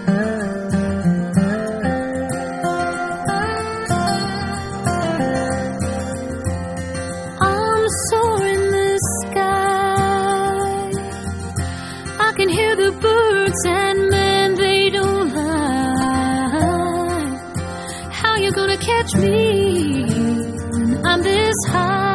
I'm soaring the sky. I can hear the birds and man, they don't lie. How you gonna catch me when I'm this high?